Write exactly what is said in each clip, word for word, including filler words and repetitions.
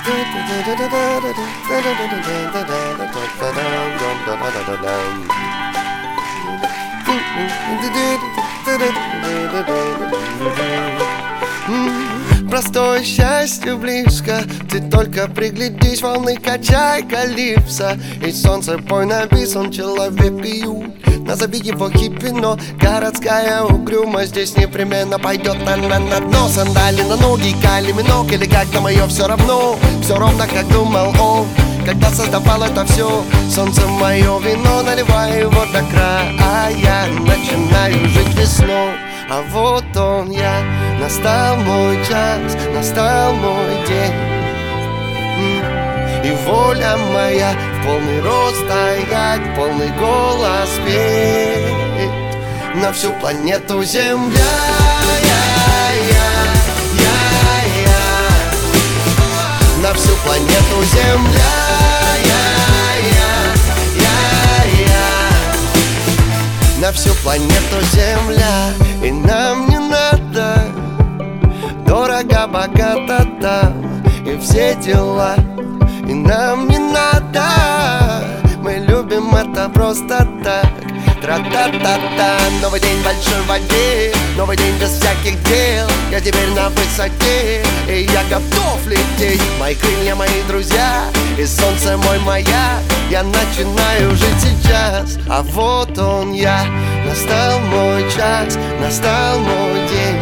Простое счастье близко, ты только приглядись, волны качай калипсо. И солнце пой написан, человек пьют. Назови его хиппи, но городская угрюмость здесь непременно пойдет на, на, на дно. Сандали на ноги, кали минок, или как-то мое все равно. Все ровно, как думал он, когда создавал это все. Солнце мое вино, наливай его до края, а я начинаю жить весной. А вот он я, настал мой час, настал мой день. И воля моя в полный рост стоять, в полный голос петь на всю планету Земля. Я, я, я, я. На всю планету Земля. Я, я, я, я. На всю планету Земля. И нам не надо дорого, богато там и все дела. И нам не надо, мы любим это просто так. Тра-та-та-та. Новый день в большой воде, новый день без всяких дел. Я теперь на высоте, и я готов лететь. Мои крылья, мои друзья, и солнце мой маяк. Я начинаю жить сейчас, а вот он я. Настал мой час, настал мой день.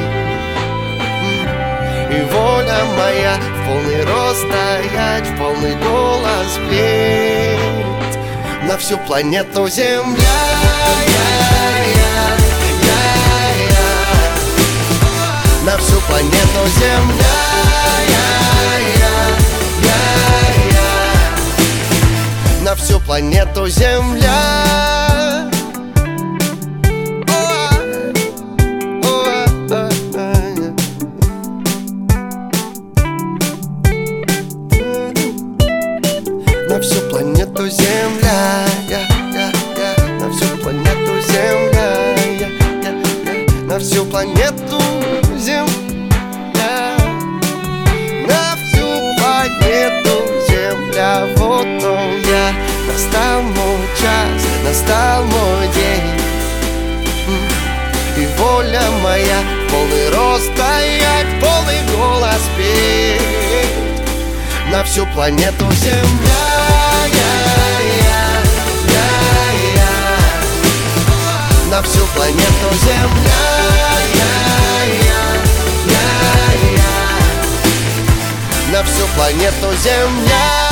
И воля моя в полный рост стоять, в полный голос петь на всю планету Земля. Я, я, я, я. На всю планету Земля. Я, я, я, я. На всю планету Земля. На всю планету Земля, я, я, я. На всю планету Земля, я, я, я. На всю планету Земля. На всю планету Земля. Вот он я. Настал мой час, настал мой день. И воля моя полный рост стоять, полный голос петь на всю планету Земля. Я, я, я, я. На всю планету Земля. Я, я, я, я. На всю планету Земля.